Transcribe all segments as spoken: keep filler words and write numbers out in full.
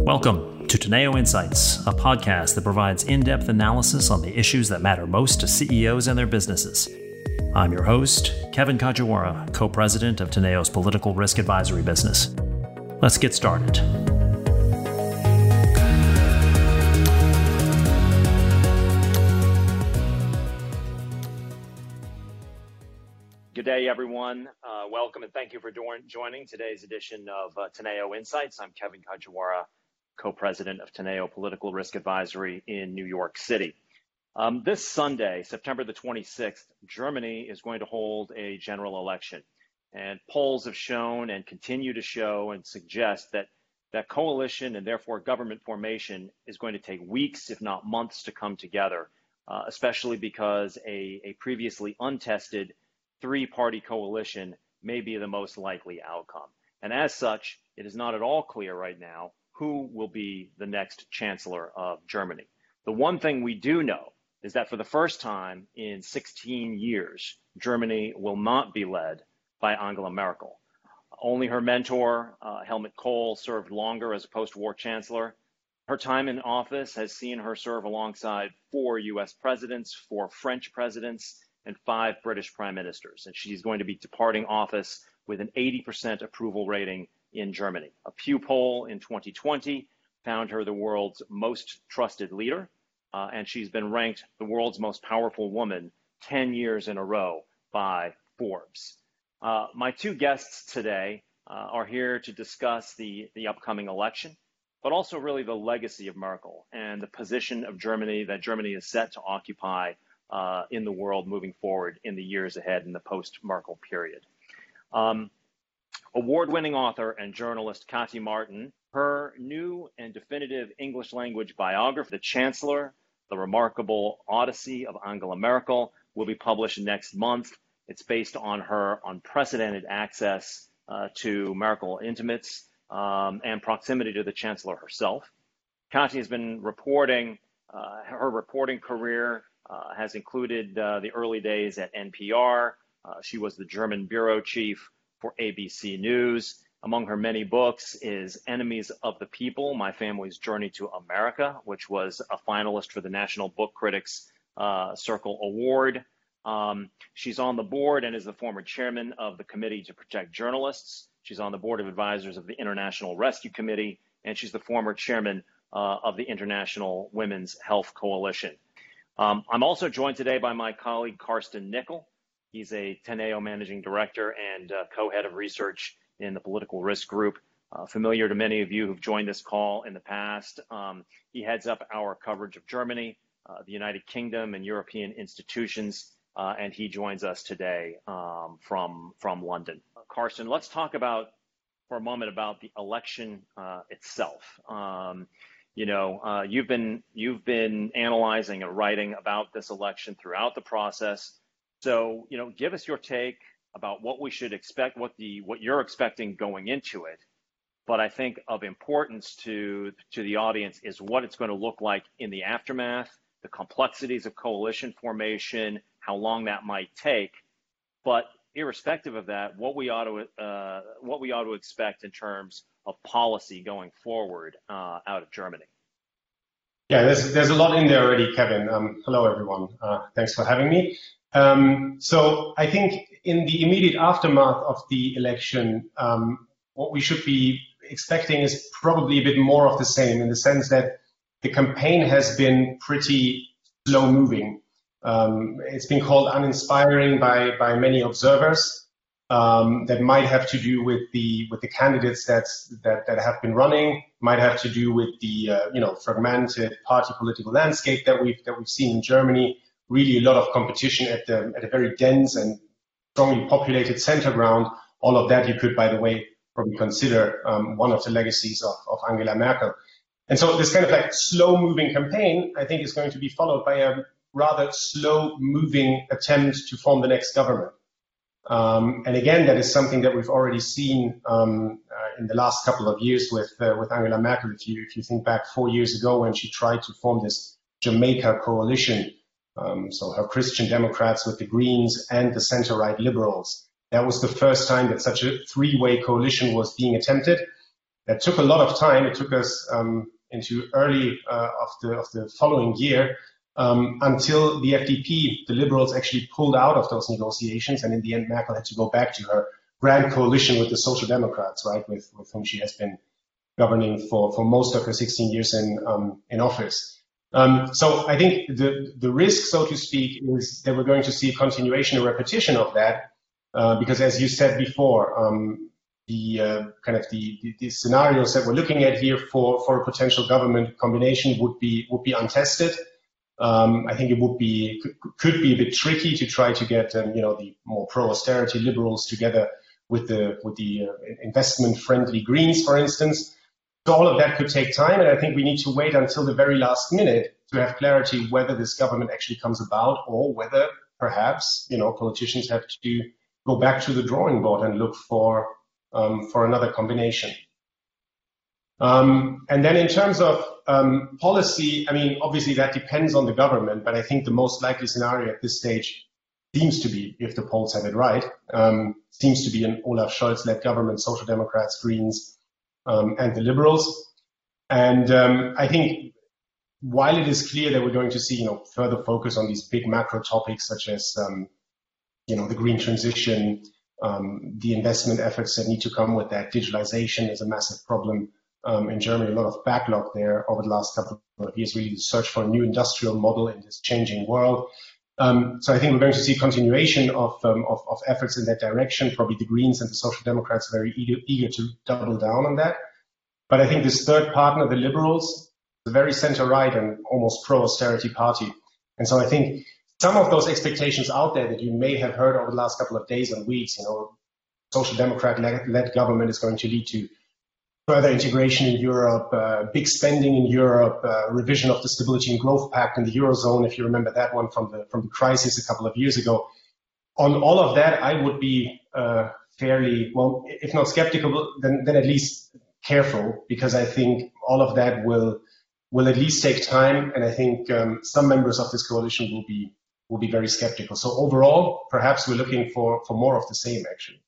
Welcome to Teneo Insights, a podcast that provides in-depth analysis on the issues that matter most to C E Os and their businesses. I'm your host, Kevin Kajiwara, co-president of Teneo's political risk advisory business. Let's get started. Good day, everyone. Uh, welcome and thank you for do- joining today's edition of uh, Teneo Insights. I'm Kevin Kajiwara, co-president of Teneo Political Risk Advisory in New York City. Um, this Sunday, September the twenty-sixth, Germany is going to hold a general election. And polls have shown and continue to show and suggest that that coalition and therefore government formation is going to take weeks, if not months, to come together, uh, especially because a, a previously untested three-party coalition may be the most likely outcome. And as such, it is not at all clear right now who will be the next chancellor of Germany. The one thing we do know is that for the first time in sixteen years, Germany will not be led by Angela Merkel. Only her mentor, uh, Helmut Kohl, served longer as a post-war chancellor. Her time in office has seen her serve alongside four U S presidents, four French presidents, and five British prime ministers. And she's going to be departing office with an eighty percent approval rating in Germany. A Pew poll in twenty twenty found her the world's most trusted leader, uh, and she's been ranked the world's most powerful woman ten years in a row by Forbes. Uh, my two guests today uh, are here to discuss the, the upcoming election, but also really the legacy of Merkel and the position of Germany that Germany is set to occupy uh, in the world moving forward in the years ahead in the post-Merkel period. Um, Award-winning author and journalist Kati Marton, her new and definitive English language biography, The Chancellor, The Remarkable Odyssey of Angela Merkel, will be published next month. It's based on her unprecedented access uh, to Merkel intimates um, and proximity to the Chancellor herself. Kati has been reporting, uh, her reporting career uh, has included uh, the early days at N P R. Uh, she was the German bureau chief for A B C News. Among her many books is Enemies of the People, My Family's Journey to America, which was a finalist for the National Book Critics uh, Circle Award. Um, she's on the board and is the former chairman of the Committee to Protect Journalists. She's on the board of advisors of the International Rescue Committee, and she's the former chairman uh, of the International Women's Health Coalition. Um, I'm also joined today by my colleague, Carsten Nickel. He's a Teneo managing director and uh, co-head of research in the political risk group. Uh, familiar to many of you who've joined this call in the past. Um, he heads up our coverage of Germany, uh, the United Kingdom, and European institutions, uh, and he joins us today um, from, from London. Uh, Carsten, let's talk about, for a moment, about the election uh, itself. Um, you know, uh, you've been, you've been analyzing and writing about this election throughout the process. So, you know, give us your take about what we should expect, what the what you're expecting going into it. But I think of importance to to the audience is what it's going to look like in the aftermath, the complexities of coalition formation, how long that might take. But irrespective of that, what we ought to uh, what we ought to expect in terms of policy going forward uh, out of Germany. Yeah, there's there's a lot in there already, Kevin. Um, hello, everyone. Uh, thanks for having me. Um, so I think in the immediate aftermath of the election, um, what we should be expecting is probably a bit more of the same, in the sense that the campaign has been pretty slow moving. Um, it's been called uninspiring by, by many observers. Um, that might have to do with the with the candidates that's, that that have been running, might have to do with the uh, you know fragmented party political landscape that we've that we've seen in Germany. Really a lot of competition at the at a very dense and strongly populated center ground. All of that you could, by the way, probably consider um, one of the legacies of, of Angela Merkel. And so this kind of like slow-moving campaign, I think, is going to be followed by a rather slow-moving attempt to form the next government. Um, and again, that is something that we've already seen um, uh, in the last couple of years with uh, with Angela Merkel. If you if you think back four years ago when she tried to form this Jamaica coalition. Um, so her Christian Democrats with the Greens and the center-right liberals. That was the first time that such a three-way coalition was being attempted. that took a lot of time. It took us um, into early uh, of the of the following year um, until the F D P, the Liberals, actually pulled out of those negotiations, and in the end, Merkel had to go back to her grand coalition with the Social Democrats, right, with with whom she has been governing for for most of her sixteen years in um, in office. Um, so I think the the risk, so to speak, is that we're going to see a continuation, a repetition of that, uh, because as you said before, um, the uh, kind of the, the, the scenarios that we're looking at here for, for a potential government combination would be would be untested. Um, I think it would be could, could be a bit tricky to try to get um, you know the more pro-austerity liberals together with the with the uh, investment-friendly Greens, for instance. So all of that could take time, and I think we need to wait until the very last minute to have clarity whether this government actually comes about, or whether perhaps you know politicians have to go back to the drawing board and look for um, for another combination. Um, and then in terms of um, policy, I mean, obviously that depends on the government, but I think the most likely scenario at this stage seems to be, if the polls have it right, um, seems to be an Olaf Scholz-led government, Social Democrats, Greens, Um, and the Liberals. And um, I think while it is clear that we're going to see, you know, further focus on these big macro topics such as, um, you know, the green transition, um, the investment efforts that need to come with that, digitalization is a massive problem um, in Germany, a lot of backlog there over the last couple of years, really the search for a new industrial model in this changing world. Um, so I think we're going to see continuation of, um, of, of efforts in that direction. Probably the Greens and the Social Democrats are very eager, eager to double down on that. But I think this third partner, the Liberals, is a very center-right and almost pro-austerity party. And so I think some of those expectations out there that you may have heard over the last couple of days and weeks, you know, Social Democrat-led government is going to lead to further integration in Europe, uh, big spending in Europe, uh, revision of the Stability and Growth Pact in the Eurozone, if you remember that one from the from the crisis a couple of years ago. On all of that, I would be uh, fairly, well, if not skeptical, then, then at least careful, because I think all of that will will at least take time, and I think um, some members of this coalition will be will be very skeptical. So overall, perhaps we're looking for, for more of the same, actually.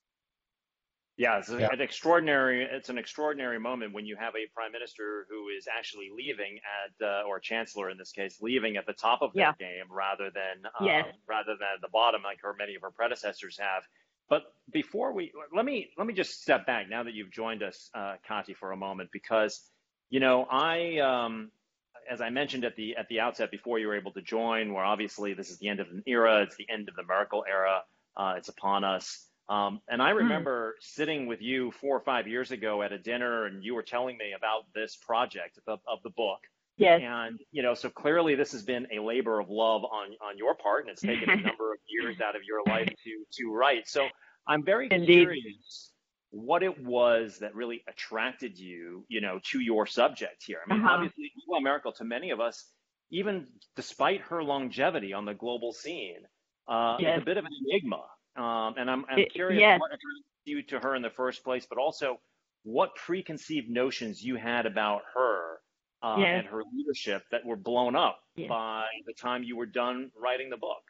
Yeah, it's yeah. an extraordinary. It's an extraordinary moment when you have a prime minister who is actually leaving at, uh, or chancellor in this case, leaving at the top of their yeah. game rather than um, yes. rather than at the bottom, like her many of her predecessors have. But before we let me let me just step back now that you've joined us, uh, Kati, for a moment, because you know I, um, as I mentioned at the at the outset before you were able to join, where obviously this is the end of an era. It's the end of the Merkel era. Uh, it's upon us. Um, and I remember mm. sitting with you four or five years ago at a dinner, and you were telling me about this project of, of the book. Yes. And, you know, so clearly this has been a labor of love on, on your part, and it's taken a number of years out of your life to, to write. So I'm very Indeed. curious what it was that really attracted you, you know, to your subject here. I mean, uh-huh. obviously, Angela Merkel, to many of us, even despite her longevity on the global scene, uh, yes. is a bit of an enigma. Um, and I'm, I'm curious yes. what attracted you to her in the first place, but also what preconceived notions you had about her uh, yes. and her leadership that were blown up yes. by the time you were done writing the book.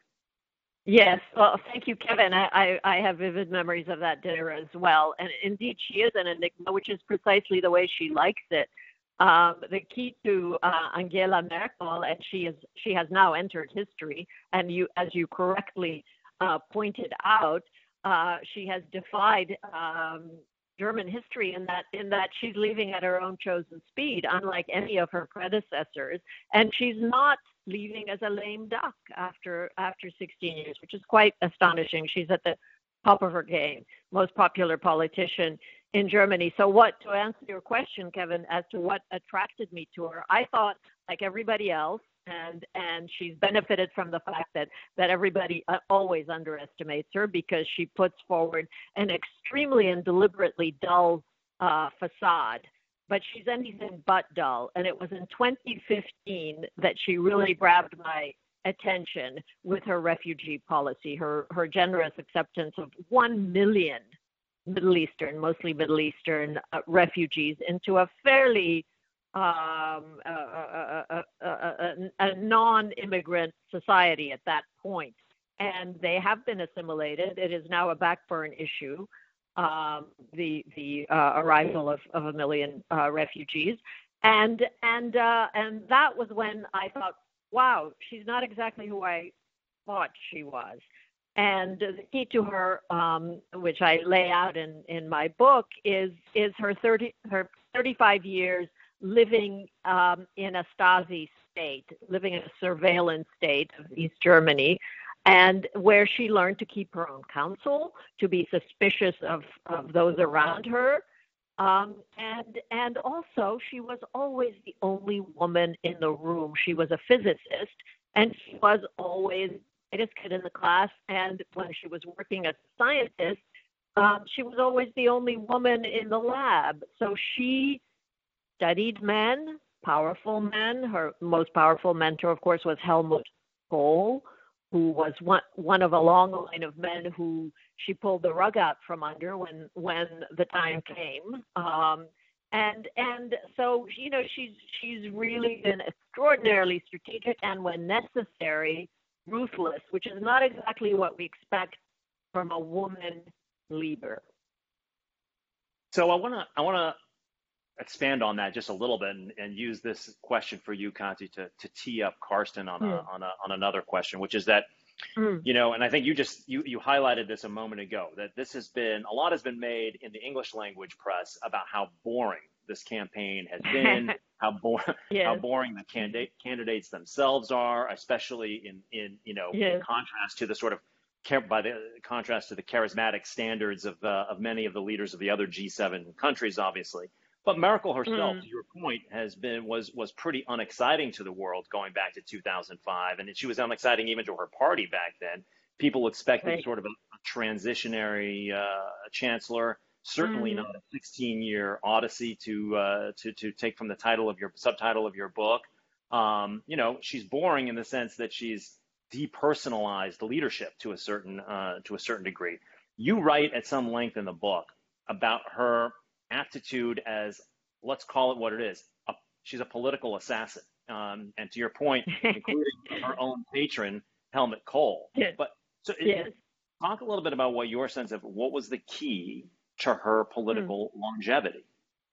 Yes. Well, thank you, Kevin. I, I, I have vivid memories of that dinner as well. And indeed, she is an enigma, which is precisely the way she likes it. Um, the key to uh, Angela Merkel, and she is she has now entered history, and you, as you correctly Uh, pointed out, uh, she has defied um, German history in that in that she's leaving at her own chosen speed, unlike any of her predecessors, and she's not leaving as a lame duck after after sixteen years, which is quite astonishing. She's at the top of her game, most popular politician in Germany. So, what to answer your question, Kevin, as to what attracted me to her, I thought, like everybody else. And and she's benefited from the fact that, that everybody uh, always underestimates her, because she puts forward an extremely and deliberately dull uh, facade. But she's anything but dull. And it was in twenty fifteen that she really grabbed my attention with her refugee policy, her, her generous acceptance of one million Middle Eastern, mostly Middle Eastern uh, refugees into a fairly Um, a, a, a, a, a non-immigrant society at that point. And they have been assimilated. It is now a backburn issue. um, the the uh, arrival of, of a million uh, refugees, and and uh, and that was when I thought, wow, she's not exactly who I thought she was. And the key to her, um, which I lay out in, in my book, is is her thirty her thirty-five years living um, in a Stasi state, living in a surveillance state of East Germany, and where she learned to keep her own counsel, to be suspicious of, of those around her. Um, and and also, she was always the only woman in the room. She was a physicist, and she was always the brightest kid in the class. And when she was working as a scientist, um, she was always the only woman in the lab. So she studied men, powerful men. Her most powerful mentor, of course, was Helmut Kohl, who was one, one of a long line of men who she pulled the rug out from under when when the time came. Um, and and so, you know, she's she's really been extraordinarily strategic and, when necessary, ruthless, which is not exactly what we expect from a woman leader. So I want to I want to expand on that just a little bit and, and use this question for you, Kati, to, to tee up Karsten on a, mm. on a, on another question, which is that, mm. you know, and I think you just, you, you highlighted this a moment ago, that this has been, a lot has been made in the English language press about how boring this campaign has been, how, bo- yes. how boring the candidate, candidates themselves are, especially in, in you know, yes. in contrast to the sort of, by the contrast to the charismatic standards of, uh, of many of the leaders of the other G seven countries, obviously. But Merkel herself, mm. to your point, has been was was pretty unexciting to the world going back to two thousand five, and she was unexciting even to her party back then. People expected right. sort of a, a transitionary uh, chancellor, certainly mm. not a sixteen-year odyssey to uh, to to take from the title of your subtitle of your book. Um, you know, she's boring in the sense that she's depersonalized leadership to a certain uh, to a certain degree. You write at some length in the book about her aptitude as, let's call it what it is, a, she's a political assassin. Um, and to your point, including her own patron, Helmut Kohl. Yes. But so yes. it, talk a little bit about what your sense of what was the key to her political mm. longevity.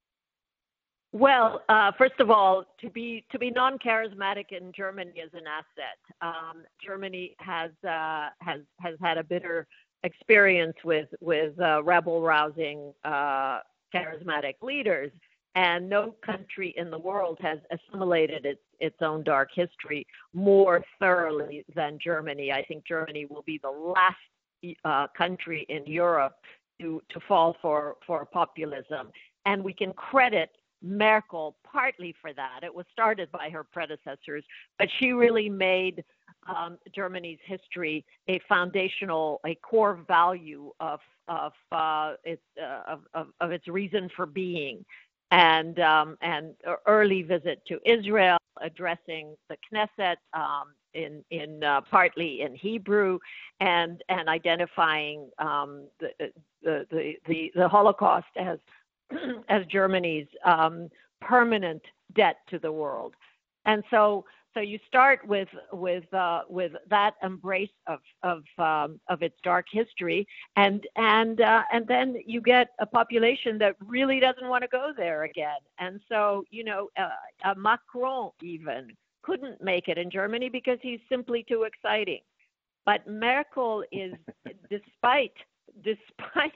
Well, uh, first of all, to be to be non-charismatic in Germany is an asset. Um, Germany has uh, has has had a bitter experience with with uh, rebel-rousing uh, charismatic leaders, and no country in the world has assimilated its its own dark history more thoroughly than Germany. I think Germany will be the last uh, country in Europe to to fall for for populism, and we can credit Merkel partly for that. It was started by her predecessors, but she really made um, Germany's history a foundational, a core value of of uh, its uh, of, of, of its reason for being, and um, and early visit to Israel, addressing the Knesset um, in in uh, partly in Hebrew, and and identifying um, the, the the the the Holocaust as as Germany's um, permanent debt to the world. And so so you start with with uh, with that embrace of of um, of its dark history, and and uh, and then you get a population that really doesn't want to go there again. And so, you know, uh, uh, Macron even couldn't make it in Germany because he's simply too exciting. But Merkel is, despite despite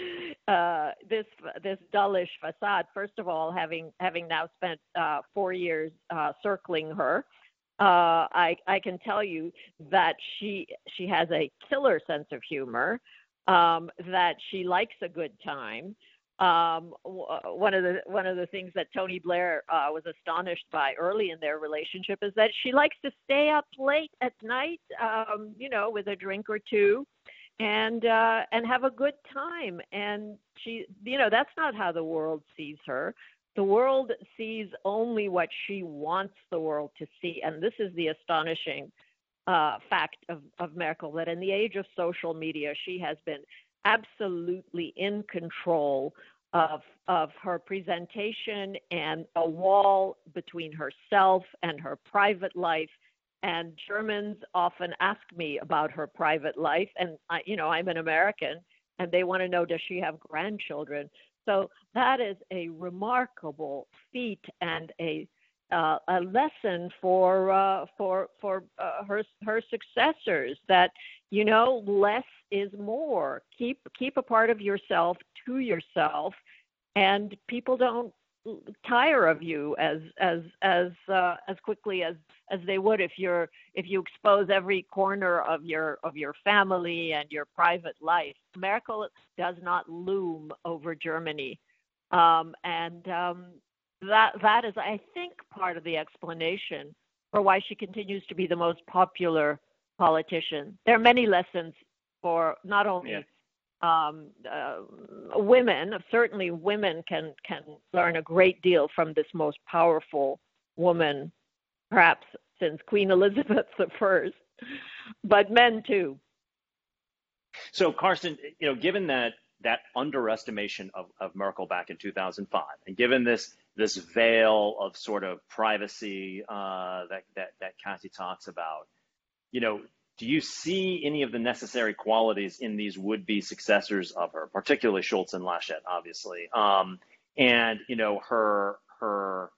uh, this this dullish facade. First of all, having having now spent uh, four years uh, circling her, uh, I I can tell you that she she has a killer sense of humor, um, that she likes a good time. Um, one of the one of the things that Tony Blair uh, was astonished by early in their relationship is that she likes to stay up late at night, um, you know, with a drink or two, and uh, and have a good time. And she, you know, that's not how the world sees her. The world sees only what she wants the world to see, and this is the astonishing uh, fact of, of Merkel, that in the age of social media, she has been absolutely in control of of her presentation, and a wall between herself and her private life. And Germans often ask me about her private life, and I, you know, I'm an American, and they want to know, does she have grandchildren? So that is a remarkable feat and a uh, a lesson for uh, for for uh, her her successors, that, you know, less is more. Keep keep a part of yourself to yourself, and people don't tire of you as as as uh, as quickly as as they would if you're if you expose every corner of your of your family and your private life. Merkel does not loom over Germany, um, and um, that that is, I think, part of the explanation for why she continues to be the most popular politician. There are many lessons for not only yeah. Um, uh, women. Certainly women can, can learn a great deal from this most powerful woman, perhaps since Queen Elizabeth the First, but men too. So, Carsten, you know, given that that underestimation of, of Merkel back in two thousand five, and given this this veil of sort of privacy uh, that, that, that Kathy talks about, you know, do you see any of the necessary qualities in these would-be successors of her, particularly Scholz and Laschet, obviously, um, and you know her her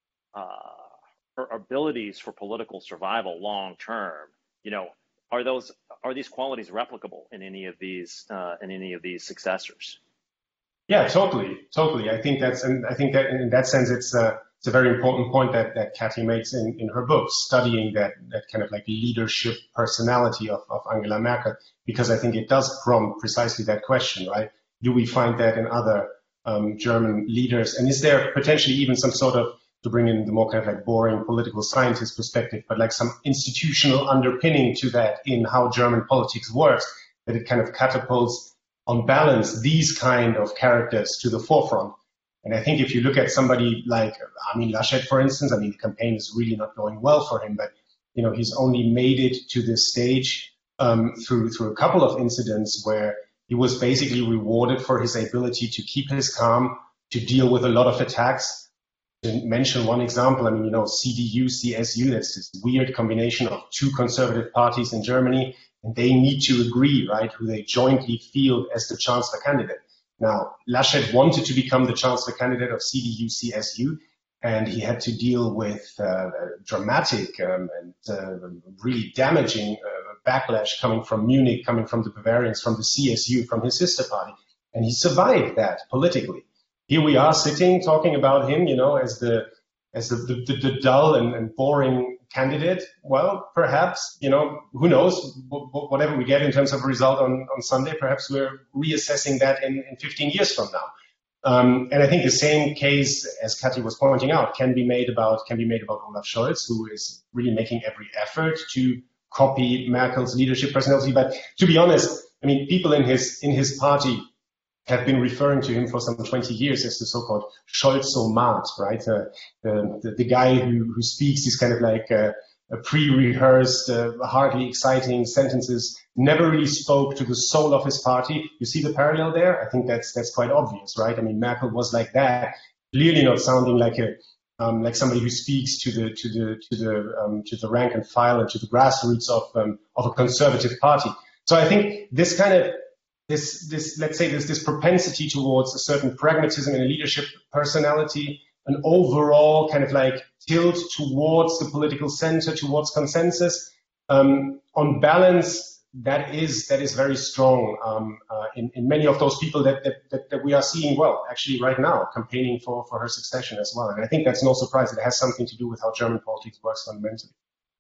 uh, her abilities for political survival long term? You know, are those are these qualities replicable in any of these uh, in any of these successors? Yeah, totally, totally. I think that's, and I think that in that sense, it's a it's a very important point that that Kathy makes in, in her book, studying that that kind of like leadership personality of, of Angela Merkel, because I think it does prompt precisely that question, right? Do we find that in other um, German leaders, and is there potentially even some sort of, to bring in the more kind of like boring political scientist perspective, but like some institutional underpinning to that in how German politics works, that it kind of catapults on balance these kind of characters to the forefront. And I think if you look at somebody like Armin Laschet, for instance, I mean, the campaign is really not going well for him, but, you know, he's only made it to this stage um, through through a couple of incidents where he was basically rewarded for his ability to keep his calm, to deal with a lot of attacks. To mention one example, I mean, you know, C D U, C S U, that's this weird combination of two conservative parties in Germany, and they need to agree, right, who they jointly field as the chancellor candidate. Now, Laschet wanted to become the chancellor candidate of C D U C S U, and he had to deal with uh, dramatic um, and uh, really damaging uh, backlash coming from Munich, coming from the Bavarians, from the C S U, from his sister party. And he survived that politically. Here we are sitting talking about him, you know, as the as the, the, the dull and, and boring candidate. Well, perhaps, you know, who knows, whatever we get in terms of a result on, on Sunday, perhaps we're reassessing that in, in fifteen years from now. Um, and I think the same case, as Kathy was pointing out, can be made about can be made about Olaf Scholz, who is really making every effort to copy Merkel's leadership personality. But to be honest, I mean, people in his in his party have been referring to him for some twenty years as the so-called Scholzomat, right? Uh, the, the, the guy who, who speaks these kind of like uh, pre-rehearsed, uh, hardly exciting sentences, never really spoke to the soul of his party. You see the parallel there? I think that's that's quite obvious, right? I mean, Merkel was like that, clearly not sounding like a um, like somebody who speaks to the to the to the um, to the rank and file and to the grassroots of um, of a conservative party. So I think this kind of This, this, let's say, this, this propensity towards a certain pragmatism and a leadership personality, an overall kind of like tilt towards the political center, towards consensus. Um, on balance, that is that is very strong um, uh, in, in many of those people that, that, that, that we are seeing, well, actually right now, campaigning for, for her succession as well. And I think that's no surprise. It has something to do with how German politics works fundamentally.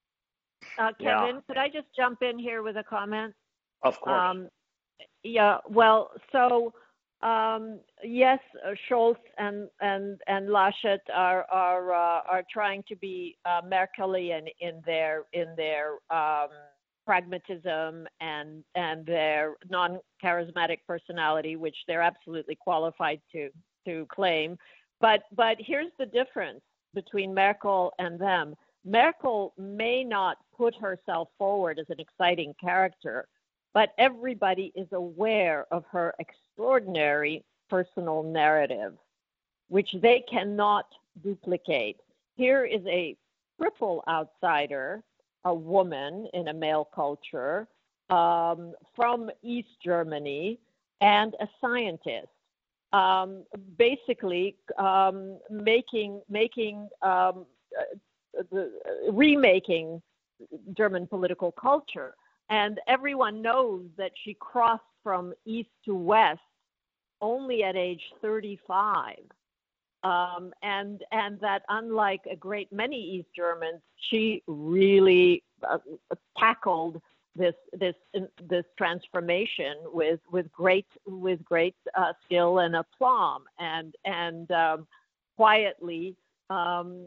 Uh, Kevin, yeah. could I just jump in here with a comment? Of course. Um, Yeah, well, so um, yes, uh, Scholz and and and Laschet are are uh, are trying to be uh, Merkelian in their in their um, pragmatism and and their non-charismatic personality, which they're absolutely qualified to to claim. But but here's the difference between Merkel and them. Merkel may not put herself forward as an exciting character, but everybody is aware of her extraordinary personal narrative, which they cannot duplicate. Here is a triple outsider, a woman in a male culture, um, from East Germany, and a scientist. Um, basically, um, making making um, uh, the, uh, remaking German political culture, and everyone knows that she crossed from east to west only at age thirty-five, um, and and that unlike a great many East Germans, she really uh, tackled this this this transformation with with great with great uh, skill and aplomb, and and um, quietly um,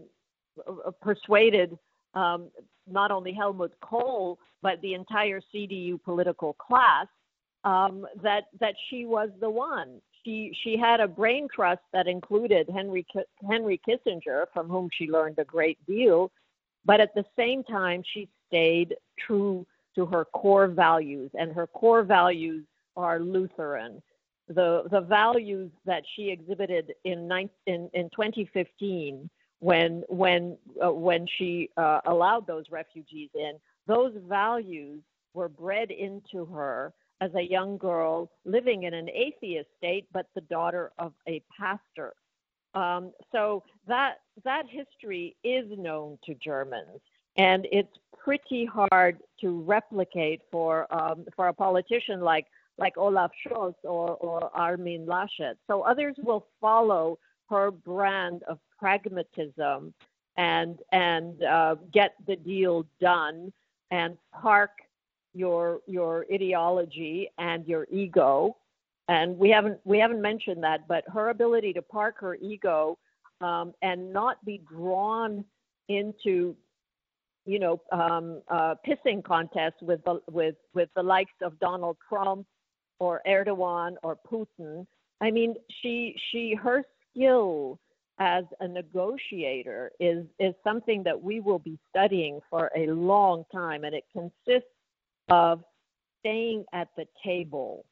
persuaded um, not only Helmut Kohl but the entire C D U political class um, that that she was the one. She she had a brain trust that included Henry Henry Kissinger, from whom she learned a great deal, but at the same time she stayed true to her core values, and her core values are Lutheran. The the values that she exhibited in in, in twenty fifteen, when when uh, when she uh, allowed those refugees in, those values were bred into her as a young girl living in an atheist state, but the daughter of a pastor. Um, so that that history is known to Germans. And it's pretty hard to replicate for um, for a politician like like Olaf Scholz or, or Armin Laschet. So others will follow her brand of pragmatism and and uh, get the deal done and park your your ideology and your ego. And we haven't we haven't mentioned that, but her ability to park her ego um, and not be drawn into you know, um, uh, pissing contests with the, with with the likes of Donald Trump or Erdogan or Putin. I mean, she she her skill as a negotiator is is something that we will be studying for a long time, and it consists of staying at the table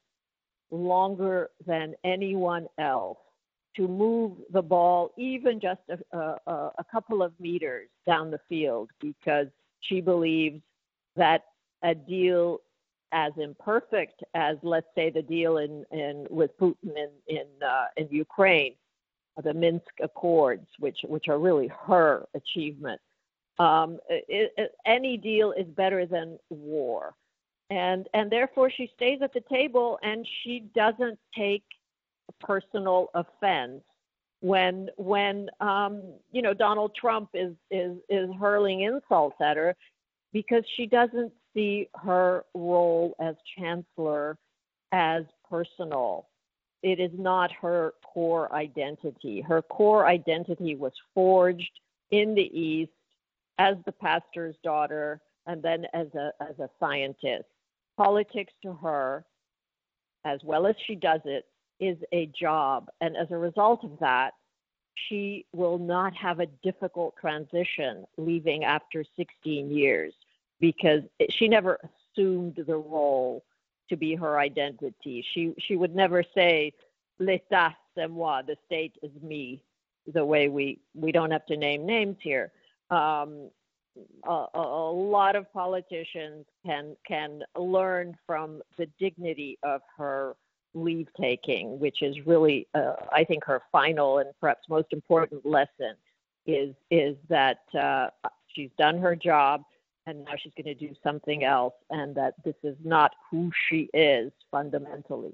longer than anyone else to move the ball even just a, a, a couple of meters down the field, because she believes that a deal as imperfect as, let's say, the deal in, in with Putin in in, uh, in Ukraine, the Minsk Accords, which which are really her achievement. Um, it, it, any deal is better than war, and and therefore she stays at the table, and she doesn't take personal offense when when um, you know Donald Trump is is is hurling insults at her, because she doesn't see her role as chancellor as personal. It is not her core identity. Her core identity was forged in the East as the pastor's daughter and then as a as a scientist. Politics to her, as well as she does it, is a job. And as a result of that, she will not have a difficult transition leaving after sixteen years, because she never assumed the role to be her identity. She she would never say, "L'État, c'est moi," the state is me, the way we, we don't have to name names here. Um, a, a lot of politicians can can learn from the dignity of her leave taking, which is really, uh, I think, her final and perhaps most important lesson is is that uh, she's done her job and now she's going to do something else, and that this is not who she is fundamentally.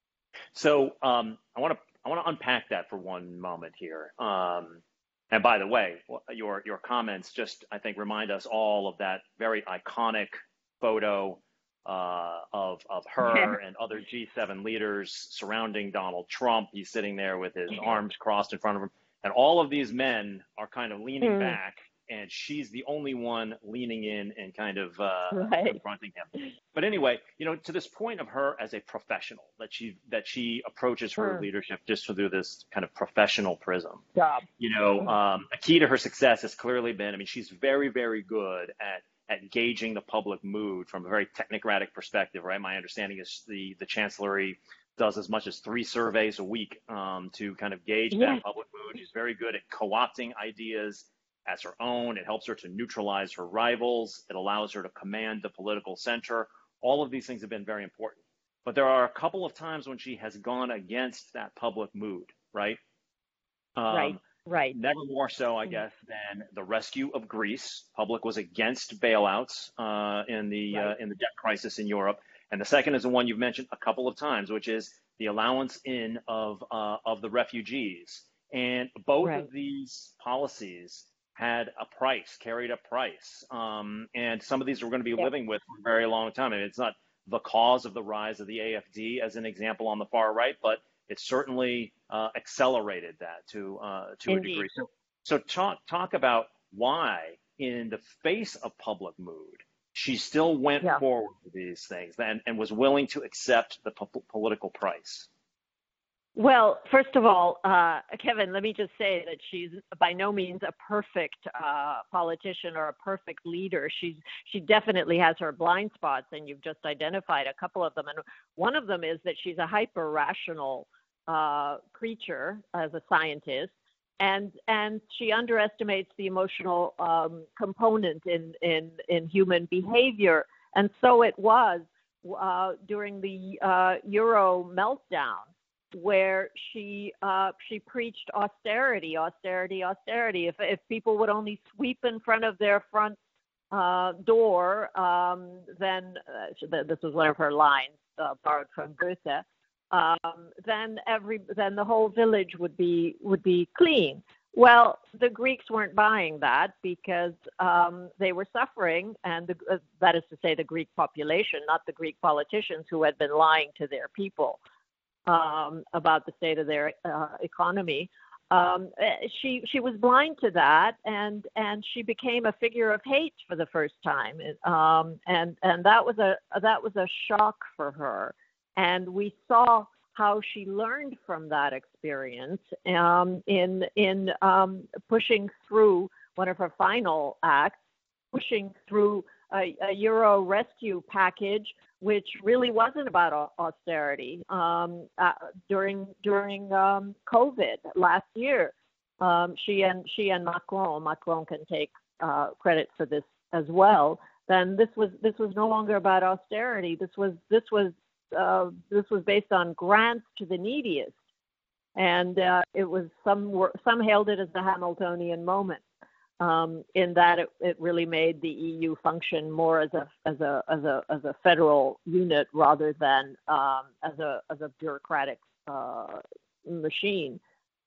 So um, I want to I want to unpack that for one moment here. Um, and by the way, your your comments just, I think, remind us all of that very iconic photo uh, of of her and other G seven leaders surrounding Donald Trump. He's sitting there with his arms crossed in front of him, and all of these men are kind of leaning mm. back, and she's the only one leaning in and kind of uh, right. confronting him. But anyway, you know, to this point of her as a professional, that she that she approaches her mm. leadership just through this kind of professional prism. Job. You know, um, a key to her success has clearly been, I mean, she's very, very good at at gauging the public mood from a very technocratic perspective, right? My understanding is the the Chancellery does as much as three surveys a week um, to kind of gauge yeah. that public mood. She's very good at co-opting ideas as her own. It helps her to neutralize her rivals. It allows her to command the political center. All of these things have been very important. but there are a couple of times when she has gone against that public mood, right? Um, right, right. Never more so, I guess, than the rescue of Greece. Public was against bailouts uh, in the Right. uh, in the debt crisis in Europe. And the second is the one you've mentioned a couple of times, which is the allowance in of uh, of the refugees. And both Right. of these policies had a price, carried a price. Um, and some of these we're going to be Yep. living with for a very long time. I mean, it's not the cause of the rise of the A F D as an example on the far right, but it certainly uh, accelerated that to uh, to Indeed. a degree. So, so talk talk about why, in the face of public mood, she still went Yeah. forward with these things and, and was willing to accept the po- political price. Well, first of all, uh, Kevin, let me just say that she's by no means a perfect uh, politician or a perfect leader. She's she definitely has her blind spots, and you've just identified a couple of them. And one of them is that she's a hyper rational uh, creature as a scientist, and and she underestimates the emotional um, component in, in in human behavior. And so it was uh, during the uh, Euro meltdown, where she uh, she preached austerity, austerity, austerity. If if people would only sweep in front of their front uh, door, um, then uh, this was one of her lines uh, borrowed from Goethe. Um, then every then the whole village would be would be clean. Well, the Greeks weren't buying that because um, they were suffering, and the, uh, that is to say, the Greek population, not the Greek politicians who had been lying to their people Um, about the state of their uh, economy. Um, she she was blind to that, and and she became a figure of hate for the first time, um, and and that was a that was a shock for her. And we saw how she learned from that experience um, in in um, pushing through one of her final acts, pushing through a, a Euro rescue package, which really wasn't about austerity. Um, uh, during during um, COVID last year, um, she and she and Macron, Macron can take uh, credit for this as well. Then this was this was no longer about austerity. This was this was uh, this was based on grants to the neediest, and uh, it was some were, some hailed it as the Hamiltonian moment. Um, in that it, it really made the E U function more as a as a as a as a federal unit rather than um, as a as a bureaucratic uh, machine.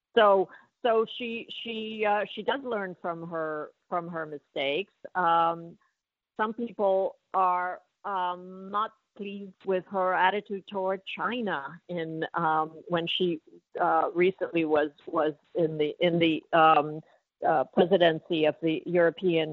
So so she she uh, she does learn from her from her mistakes. Um, some people are um, not pleased with her attitude toward China in um, when she uh, recently was was in the in the um, Uh, presidency of the European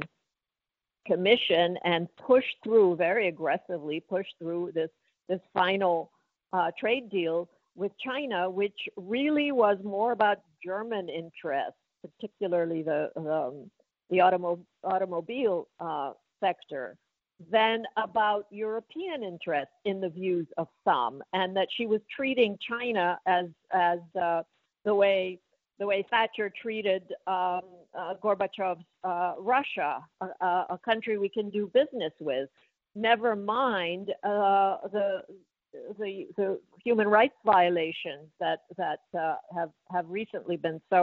Commission and pushed through very aggressively, pushed through this this final uh, trade deal with China, which really was more about German interests, particularly the um, the automo- automobile uh, sector, than about European interests in the views of some, and that she was treating China as as uh, the way. the way Thatcher treated um, uh, Gorbachev's uh, Russia, a, a country we can do business with. Never mind uh, the, the the human rights violations that that uh, have have recently been so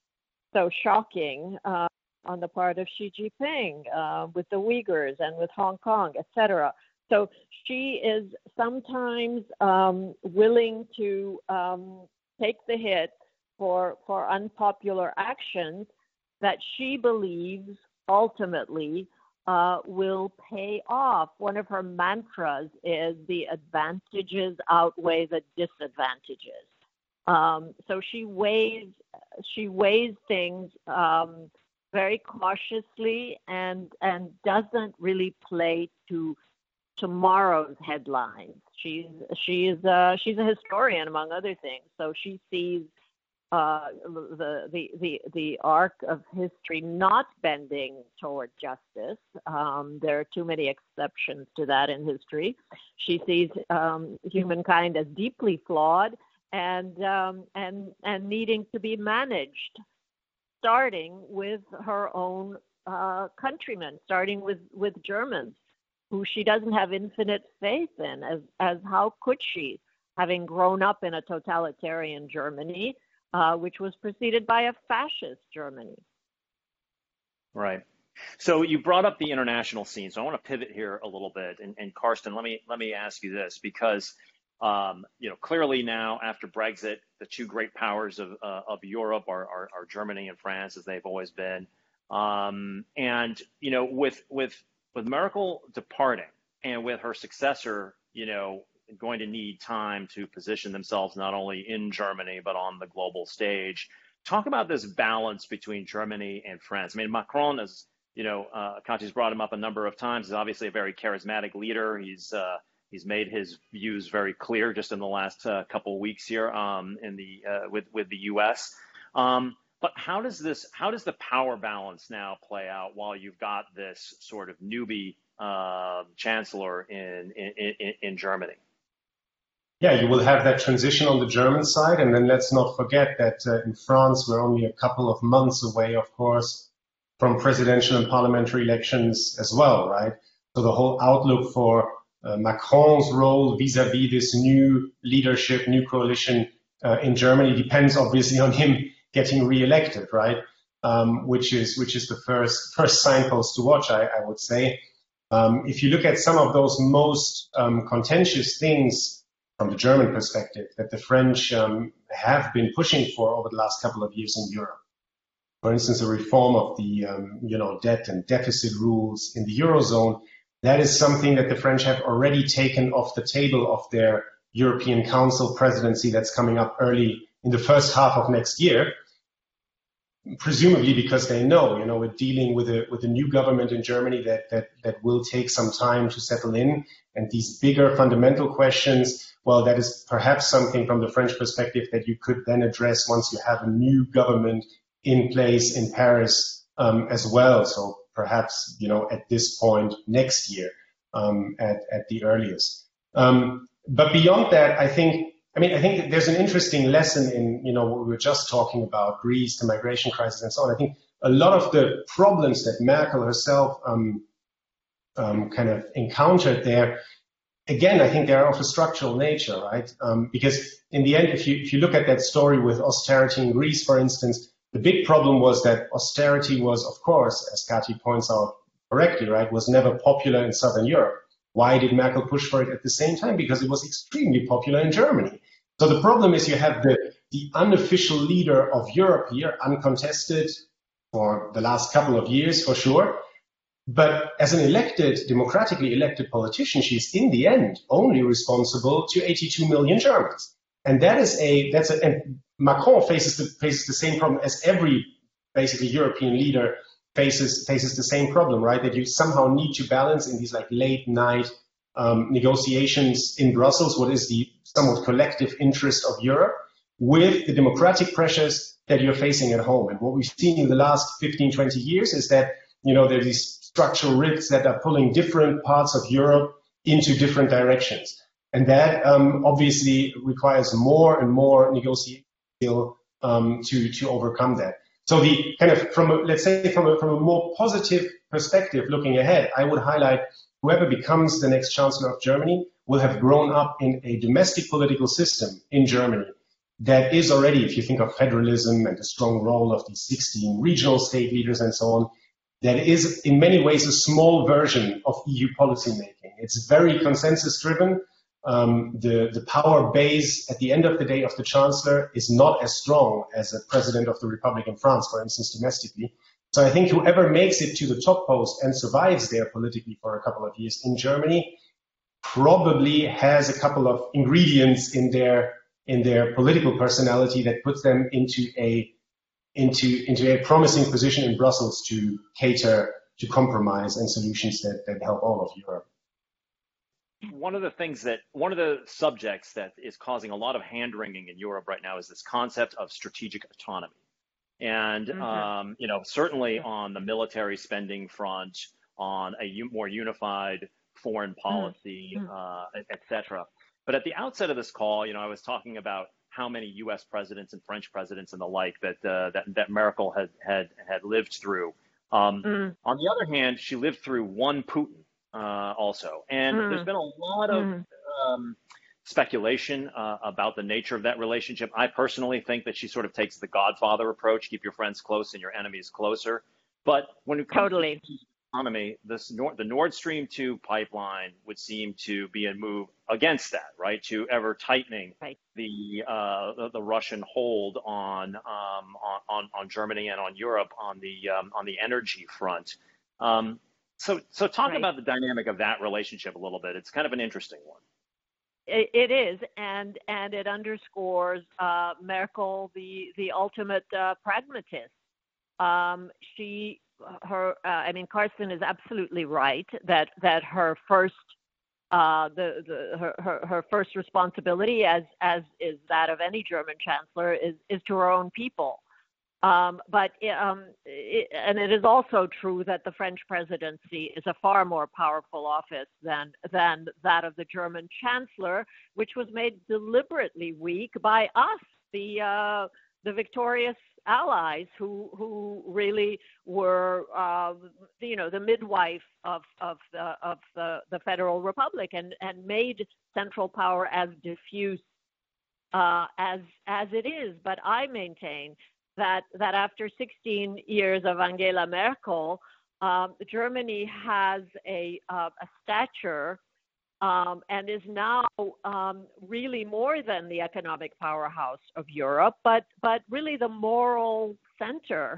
so shocking uh, on the part of Xi Jinping uh, with the Uyghurs and with Hong Kong, et cetera. So she is sometimes um, willing to um, take the hit for for unpopular actions that she believes ultimately uh, will pay off. One of her mantras is the advantages outweigh the disadvantages. Um, so she weighs she weighs things um, very cautiously and and doesn't really play to tomorrow's headlines. She's she is uh, she's a historian, among other things. So she sees Uh, the, the the the arc of history not bending toward justice. Um, there are too many exceptions to that in history. She sees um, humankind as deeply flawed and um, and and needing to be managed, starting with her own uh, countrymen, starting with with Germans who she doesn't have infinite faith in, as, as how could she, having grown up in a totalitarian Germany, uh, which was preceded by a fascist Germany. Right. So you brought up the international scene. So I want to pivot here a little bit. And, and Carsten, let me let me ask you this, because um, you know, clearly now after Brexit, the two great powers of uh, of Europe are, are are Germany and France, as they've always been. Um, and you know, with with with Merkel departing and with her successor, you know, going to need time to position themselves not only in Germany but on the global stage. Talk about this balance between Germany and France. I mean, Macron is, you know, uh, Katya's brought him up a number of times. He's obviously a very charismatic leader. He's uh, he's made his views very clear just in the last uh, couple of weeks here um, in the uh, with with the U S. Um, but how does this how does the power balance now play out while you've got this sort of newbie uh, chancellor in, in in in Germany? Yeah, you will have that transition on the German side, and then let's not forget that uh, in France we're only a couple of months away, of course, from presidential and parliamentary elections as well, right? So the whole outlook for uh, Macron's role vis-a-vis this new leadership, new coalition uh, in Germany depends obviously on him getting re-elected, right? Um, which is which is the first first signpost to watch, I, I would say. Um, if you look at some of those most um, contentious things from the German perspective that the French um, have been pushing for over the last couple of years in Europe, for instance, a reform of the um, you know debt and deficit rules in the Eurozone, that is something that the French have already taken off the table of their European Council presidency that's coming up early in the first half of next year, presumably because they know, you know, we're dealing with a with a new government in Germany that that that will take some time to settle in, and these bigger fundamental questions, well, that is perhaps something from the French perspective that you could then address once you have a new government in place in Paris um, as well. So perhaps, you know, at this point next year um, at, at the earliest. Um, but beyond that, I think, I mean, I think there's an interesting lesson in, you know, what we were just talking about, Greece, the migration crisis and so on. I think a lot of the problems that Merkel herself um, um, kind of encountered there, again, I think they're of a structural nature, right? Um, because in the end, if you if you look at that story with austerity in Greece, for instance, the big problem was that austerity was, of course, as Kati points out correctly, right, was never popular in Southern Europe. Why did Merkel push for it at the same time? Because it was extremely popular in Germany. So the problem is you have the, the unofficial leader of Europe here, uncontested for the last couple of years, for sure. But as an elected, democratically elected politician, she's in the end only responsible to eighty-two million Germans. And that is a, that's a, and Macron faces the, faces the same problem as every basically European leader faces, faces the same problem, right? That you somehow need to balance in these like late night um, negotiations in Brussels, what is the somewhat collective interest of Europe with the democratic pressures that you're facing at home. And what we've seen in the last fifteen, twenty years is that, you know, there are these structural rifts that are pulling different parts of Europe into different directions. And that um, obviously requires more and more negotiation skill um, to, to overcome that. So the kind of, from a, let's say from a, from a more positive perspective looking ahead, I would highlight whoever becomes the next Chancellor of Germany will have grown up in a domestic political system in Germany that is already, if you think of federalism and the strong role of these sixteen regional state leaders and so on, that is in many ways a small version of E U policymaking. It's very consensus driven. Um, the, the power base at the end of the day of the Chancellor is not as strong as a President of the Republic in France, for instance, domestically. So I think whoever makes it to the top post and survives there politically for a couple of years in Germany probably has a couple of ingredients in their in their political personality that puts them into a into into a promising position in Brussels to cater to compromise and solutions that, that help all of Europe. One of the things that, one of the subjects that is causing a lot of hand-wringing in Europe right now is this concept of strategic autonomy. And, mm-hmm. um, you know, certainly on the military spending front, on a u- more unified foreign policy, mm-hmm. uh, et cetera. But at the outset of this call, you know, I was talking about how many U S presidents and French presidents and the like that uh, that, that Merkel had had had lived through. Um, mm. On the other hand, she lived through one Putin, uh, also. And Mm. there's been a lot of Mm. um, speculation uh, about the nature of that relationship. I personally think that she sort of takes the Godfather approach: keep your friends close and your enemies closer. But when it comes Totally. to economy, this Nord, the Nord Stream two pipeline would seem to be a move against that, right? To ever tightening Right. the uh, the, the Russian hold on, um, on on Germany and on Europe on the um, on the energy front. Um, so so talk Right. about the dynamic of that relationship a little bit. It's kind of an interesting one. It, it is, and and it underscores uh, Merkel, the the ultimate uh, pragmatist. Um, she, her, uh, I mean, Carsten is absolutely right that that her first, uh, the the her, her her first responsibility, as as is that of any German chancellor, is is to her own people. Um, but um, it, and it is also true that the French presidency is a far more powerful office than than that of the German chancellor, which was made deliberately weak by us, the uh, the victorious allies, who who really were uh, you know the midwife of of the of the, the Federal Republic, and and made central power as diffuse uh, as as it is. But I maintain that that after sixteen years of Angela Merkel, um, Germany has a, uh, a stature um, and is now um, really more than the economic powerhouse of Europe, but but really the moral center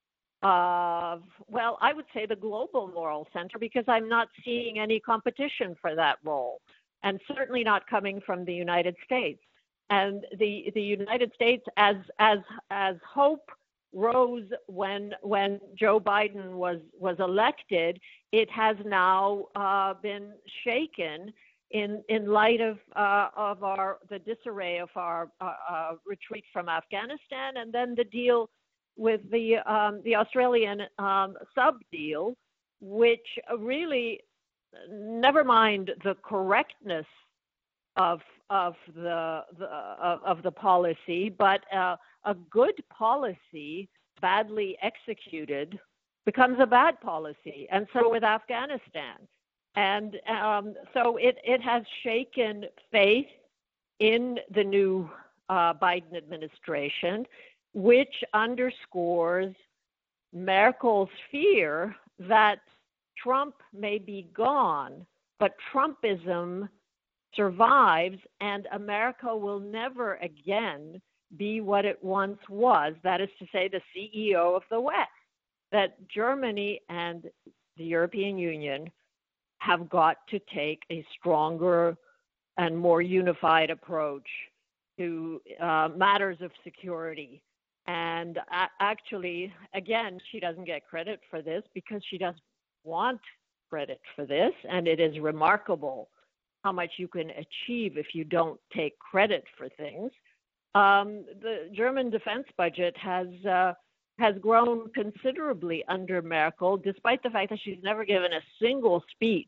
of, well, I would say the global moral center, because I'm not seeing any competition for that role, and certainly not coming from the United States. And the the United States, as as as hope rose when when Joe Biden was was elected, it has now uh, been shaken in in light of uh, of our the disarray of our uh, uh, retreat from Afghanistan, and then the deal with the um, the Australian um, sub deal, which really, never mind the correctness of of the, the uh, of the policy, but uh, a good policy badly executed becomes a bad policy, and so with Afghanistan, and um, so it it has shaken faith in the new uh, Biden administration, which underscores Merkel's fear that Trump may be gone, but Trumpism survives, and America will never again be what it once was, that is to say, the C E O of the West. That Germany and the European Union have got to take a stronger and more unified approach to uh, matters of security. And uh, actually, again, she doesn't get credit for this because she doesn't want credit for this, and it is remarkable how much you can achieve if you don't take credit for things. Um, the German defense budget has uh, has grown considerably under Merkel, despite the fact that she's never given a single speech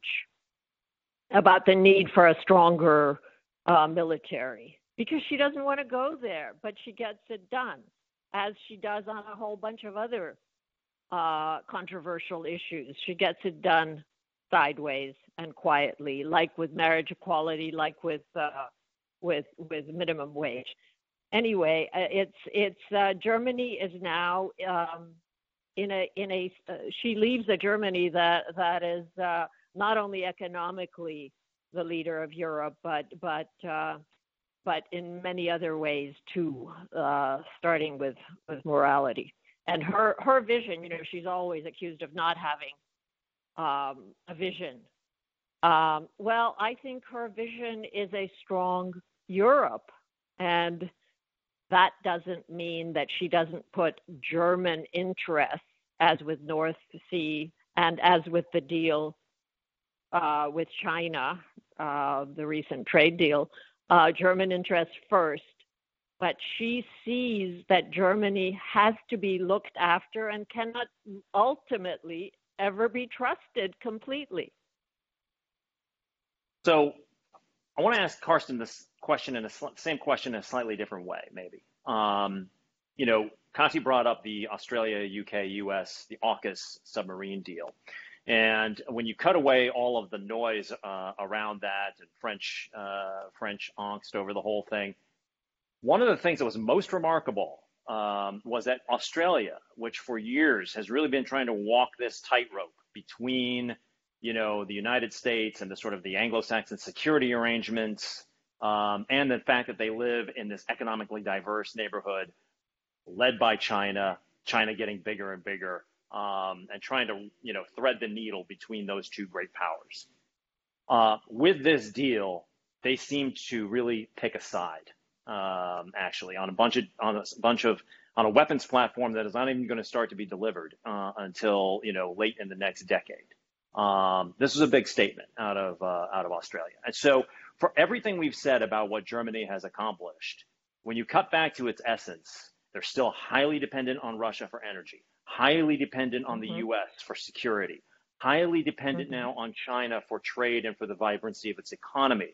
about the need for a stronger uh, military, because she doesn't want to go there, but she gets it done, as she does on a whole bunch of other uh, controversial issues. She gets it done sideways and quietly, like with marriage equality, like with uh, with with minimum wage. Anyway, it's it's uh, Germany is now um, in a in a uh, she leaves a Germany that that is uh, not only economically the leader of Europe, but but uh, but in many other ways too, uh, starting with with morality and her her vision. You know, she's always accused of not having um, a vision. Um, well, I think her vision is a strong Europe, and that doesn't mean that she doesn't put German interests, as with North Sea and as with the deal uh, with China, uh, the recent trade deal, uh, German interests first. But she sees that Germany has to be looked after and cannot ultimately ever be trusted completely. So I want to ask Carsten this question in a same question in a slightly different way, maybe. Um, you know, Kati brought up the Australia, U K, U S, the AUKUS submarine deal. And when you cut away all of the noise uh, around that and French uh, French angst over the whole thing, one of the things that was most remarkable um, was that Australia, which for years has really been trying to walk this tightrope between, you know, the United States and the sort of the Anglo-Saxon security arrangements, um, and the fact that they live in this economically diverse neighborhood led by China, China getting bigger and bigger, um, and trying to, you know, thread the needle between those two great powers. Uh, with this deal, they seem to really pick a side, um, actually, on a bunch of on a bunch of on a weapons platform that is not even going to start to be delivered uh, until, you know, late in the next decade. Um, this is a big statement out of uh, out of Australia, and so for everything we've said about what Germany has accomplished, when you cut back to its essence, they're still highly dependent on Russia for energy, highly dependent on the mm-hmm. U S for security, highly dependent mm-hmm. now on China for trade and for the vibrancy of its economy.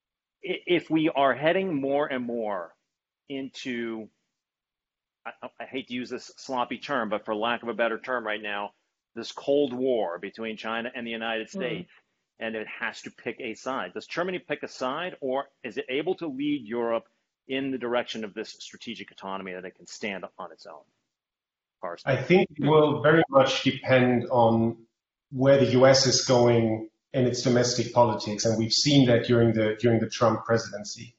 If we are heading more and more into, I, I hate to use this sloppy term, but for lack of a better term right now, this Cold War between China and the United States, mm-hmm. and it has to pick a side. Does Germany pick a side, or is it able to lead Europe in the direction of this strategic autonomy that it can stand on its own? Carsten. I think it will very much depend on where the U S is going in its domestic politics, and we've seen that during the during the Trump presidency.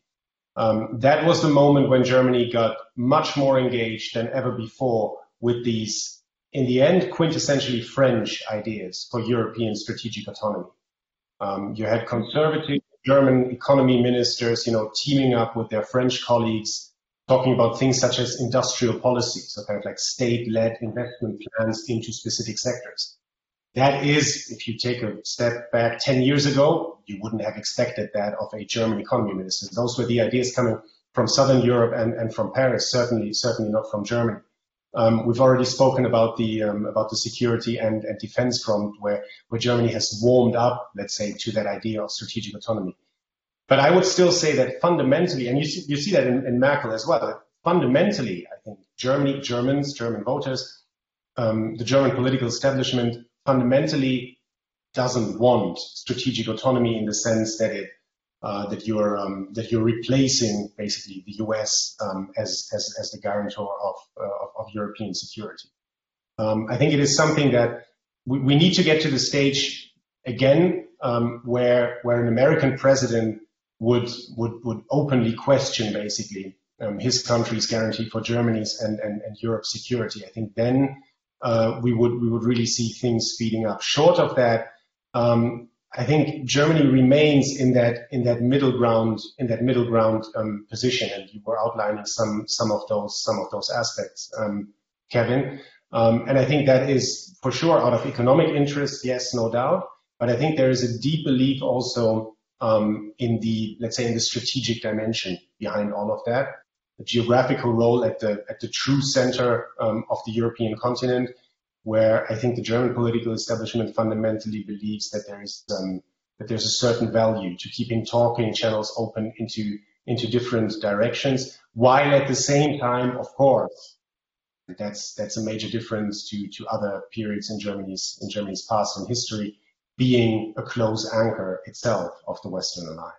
Um, that was the moment when Germany got much more engaged than ever before with these, in the end, quintessentially French ideas for European strategic autonomy. Um, you had conservative German economy ministers, you know, teaming up with their French colleagues, talking about things such as industrial policy, so kind of like state-led investment plans into specific sectors. That is, if you take a step back ten years ago, you wouldn't have expected that of a German economy minister. Those were the ideas coming from Southern Europe and, and from Paris, certainly, certainly not from Germany. Um, we've already spoken about the um, about the security and, and defense front, where where Germany has warmed up, let's say, to that idea of strategic autonomy. But I would still say that fundamentally, and you see, you see that in, in Merkel as well. That fundamentally, I think Germany, Germans, German voters, um, the German political establishment fundamentally doesn't want strategic autonomy in the sense that it uh, that you're um, that you're replacing basically the U S um, as, as as the guarantor of uh, of, of European security. Um, I think it is something that we, we need to get to the stage again um, where where an American president would would would openly question basically um, his country's guarantee for Germany's and, and, and Europe's security. I think then uh, we would we would really see things speeding up. Short of that, um, I think Germany remains in that in that middle ground in that middle ground um, position, and you were outlining some some of those some of those aspects, um, Kevin. Um, and I think that is for sure out of economic interest, yes, no doubt. But I think there is a deep belief also um, in the, let's say, in the strategic dimension behind all of that, the geographical role at the at the true center um, of the European continent, where I think the German political establishment fundamentally believes that there is um, that there's a certain value to keeping talking channels open into into different directions, while at the same time, of course, that's that's a major difference to to other periods in Germany's in Germany's past and history, being a close anchor itself of the Western Alliance.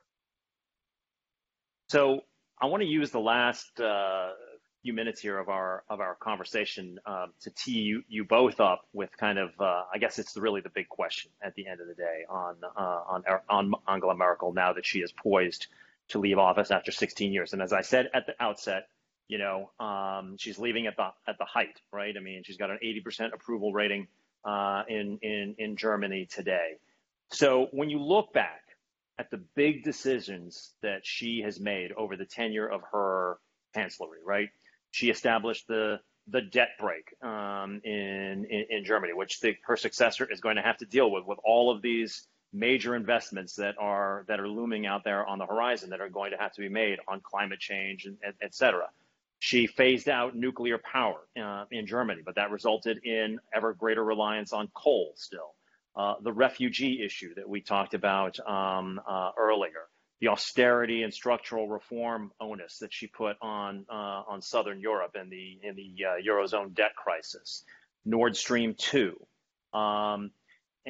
So I want to use the last uh, few minutes here of our of our conversation um, to tee you, you both up with kind of uh, I guess it's really the big question at the end of the day on uh, on on Angela Merkel, now that she is poised to leave office after sixteen years. And as I said at the outset, you know, um, she's leaving at the at the height, right? I mean, she's got an eighty percent approval rating uh, in in in Germany today. So when you look back at the big decisions that she has made over the tenure of her chancellery, right? She established the the debt brake um, in, in in Germany, which the, her successor is going to have to deal with, with all of these major investments that are that are looming out there on the horizon that are going to have to be made on climate change, and et, et cetera. She phased out nuclear power uh, in Germany, but that resulted in ever greater reliance on coal still. Uh, the refugee issue that we talked about um, uh, earlier, the austerity and structural reform onus that she put on uh, on Southern Europe in the in the uh, Eurozone debt crisis, Nord Stream two, um,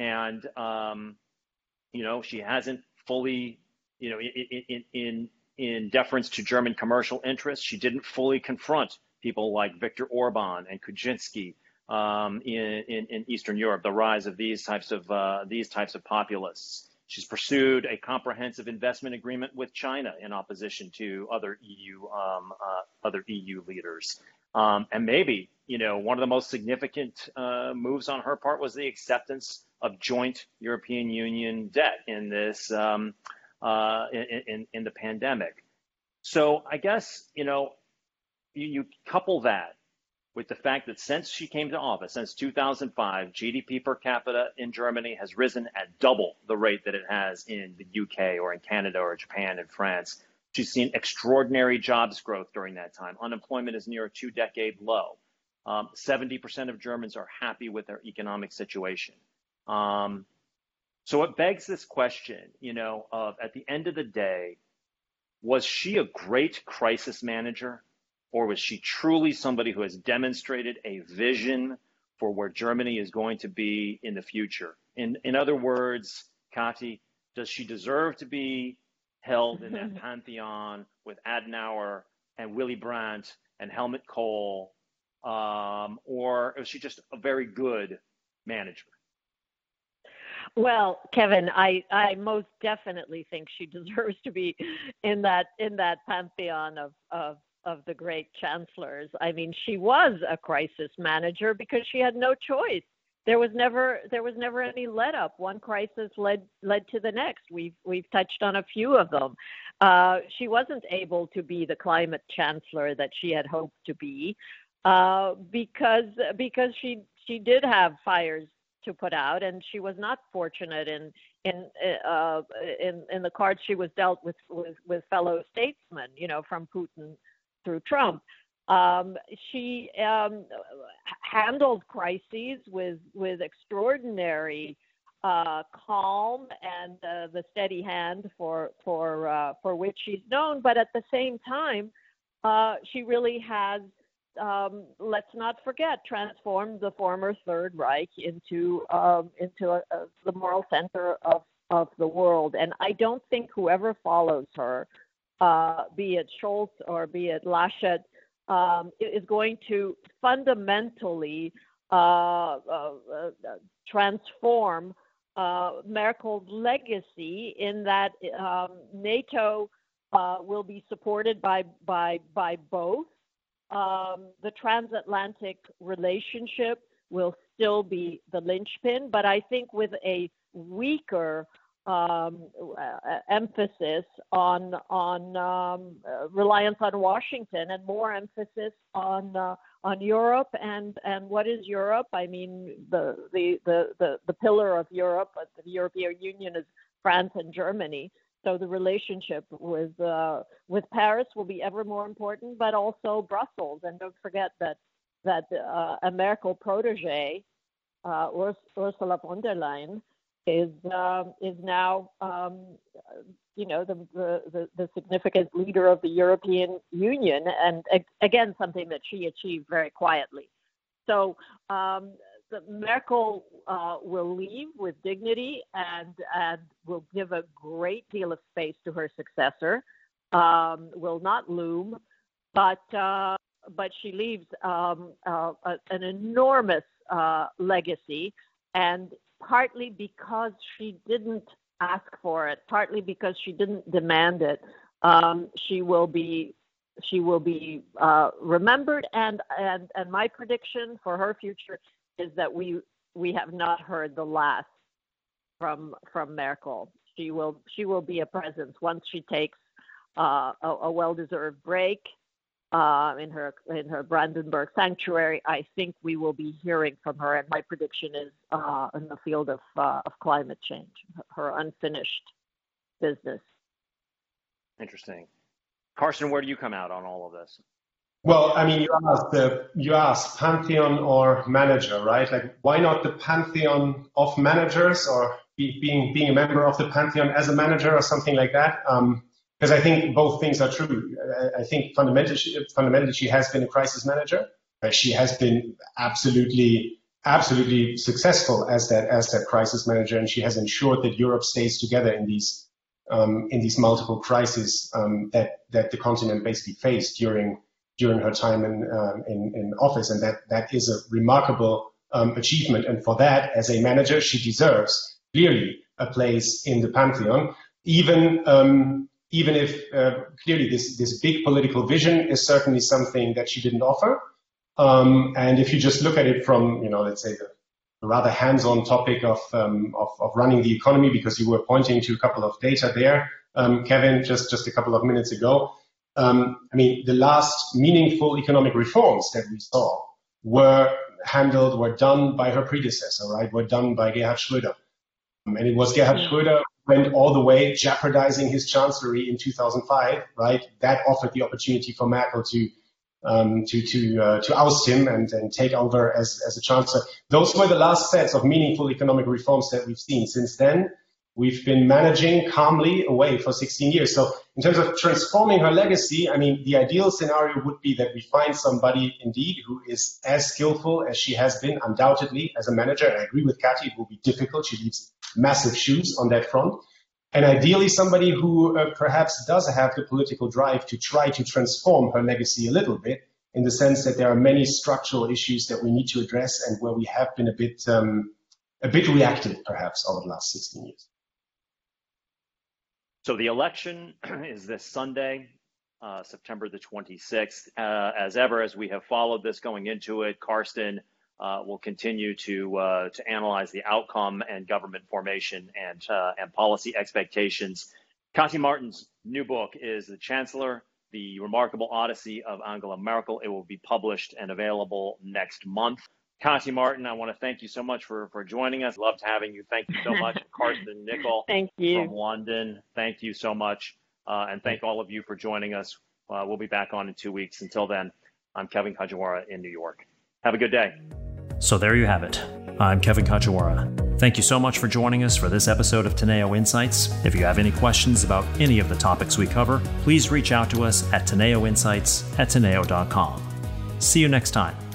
and, um, you know, she hasn't fully, you know, in, in, in, in deference to German commercial interests, she didn't fully confront people like Viktor Orban and Kuczynski um, in, in, in Eastern Europe, the rise of these types of, uh, these types of populists. She's pursued a comprehensive investment agreement with China in opposition to other E U, um, uh, other E U leaders. Um, and maybe, you know, one of the most significant uh, moves on her part was the acceptance of joint European Union debt in this, um, uh, in, in, in the pandemic. So I guess, you know, you, you couple that with the fact that since she came to office, since two thousand five, G D P per capita in Germany has risen at double the rate that it has in the U K or in Canada or Japan and France. She's seen extraordinary jobs growth during that time. Unemployment is near a two-decade low. Um, seventy percent of Germans are happy with their economic situation. Um, so it begs this question, you know, of at the end of the day, was she a great crisis manager? Or was she truly somebody who has demonstrated a vision for where Germany is going to be in the future? In, in other words, Kati, does she deserve to be held in that pantheon with Adenauer and Willy Brandt and Helmut Kohl? Um, or is she just a very good manager? Well, Kevin, I, I most definitely think she deserves to be in that in that pantheon of, of of the great chancellors. I mean, she was a crisis manager because she had no choice. There was never there was never any let up. One crisis led led to the next. We've we've touched on a few of them. Uh, she wasn't able to be the climate chancellor that she had hoped to be uh, because because she she did have fires to put out, and she was not fortunate in in uh, in in the cards she was dealt with with, with fellow statesmen, you know, from Putin through Trump. Um, she um, handled crises with with extraordinary uh, calm and uh, the steady hand for for uh, for which she's known. But at the same time, uh, she really has, um, let's not forget, transformed the former Third Reich into um, into a, a, the moral center of of the world. And I don't think whoever follows her, Uh, be it Scholz or be it Laschet, um, is going to fundamentally uh, uh, uh, transform uh, Merkel's legacy in that um, NATO uh, will be supported by by by both. Um, the transatlantic relationship will still be the linchpin, but I think with a weaker Um, uh, emphasis on on um, uh, reliance on Washington and more emphasis on uh, on Europe and and what is Europe? I mean, the the the the, the pillar of Europe, the European Union, is France and Germany. So the relationship with uh, with Paris will be ever more important, but also Brussels. And don't forget that that uh, a Merkel protege, uh, Urs- Ursula von der Leyen, is um, is now, um, you know, the, the, the significant leader of the European Union, and again, something that she achieved very quietly. So um, the Merkel uh, will leave with dignity and and will give a great deal of space to her successor. Um, will not loom, but uh, but she leaves um, uh, a, an enormous uh, legacy, and partly because she didn't ask for it, partly because she didn't demand it, um, she will be she will be uh, remembered. And, and and my prediction for her future is that we we have not heard the last from from Merkel. She will she will be a presence once she takes uh, a, a well-deserved break Uh, in her in her Brandenburg sanctuary. I think we will be hearing from her, and my prediction is uh, in the field of uh, of climate change, her unfinished business. Interesting. Carsten, where do you come out on all of this? Well, I mean, you asked uh, you asked pantheon or manager, right? Like, why not the pantheon of managers, or be, being being a member of the pantheon as a manager, or something like that? Um, Because I think both things are true. I think fundamentally, fundamentally, she has been a crisis manager. She has been absolutely absolutely successful as that as that crisis manager, and she has ensured that Europe stays together in these um, in these multiple crises um, that that the continent basically faced during during her time in um, in, in office, and that that is a remarkable um, achievement. And for that, as a manager, she deserves clearly a place in the pantheon, even um, even if uh, clearly this this big political vision is certainly something that she didn't offer. Um, and if you just look at it from, you know, let's say the, the rather hands-on topic of, um, of of running the economy, because you were pointing to a couple of data there, um, Kevin, just just a couple of minutes ago. Um, I mean, the last meaningful economic reforms that we saw were handled, were done by her predecessor, right? Were done by Gerhard Schröder, um, and it was Gerhard Schröder who went all the way, jeopardizing his chancellery in two thousand five, right? That offered the opportunity for Merkel to. Um, to to uh, to oust him and, and take over as as a chancellor. Those were the last sets of meaningful economic reforms that we've seen. Since then, we've been managing calmly away for sixteen years. So in terms of transforming her legacy, I mean, the ideal scenario would be that we find somebody indeed who is as skillful as she has been, undoubtedly, as a manager. And I agree with Kati, it will be difficult. She leaves massive shoes on that front. And ideally somebody who uh, perhaps does have the political drive to try to transform her legacy a little bit, in the sense that there are many structural issues that we need to address and where we have been a bit um, a bit reactive perhaps over the last sixteen years. So the election is this Sunday, uh, September the twenty-sixth. Uh, as ever, as we have followed this going into it, Karsten Uh, will continue to uh, to analyze the outcome and government formation and uh, and policy expectations. Kati Martin's new book is The Chancellor, The Remarkable Odyssey of Angela Merkel. It will be published and available next month. Kati Martin, I want to thank you so much for, for joining us. Loved having you. Thank you so much. Karsten Nickel thank you. from London. Thank you so much. Uh, and thank all of you for joining us. Uh, we'll be back on in two weeks. Until then, I'm Kevin Kajiwara in New York. Have a good day. So there you have it. I'm Kevin Kajiwara. Thank you so much for joining us for this episode of Teneo Insights. If you have any questions about any of the topics we cover, please reach out to us at teneoinsights at teneo dot com. See you next time.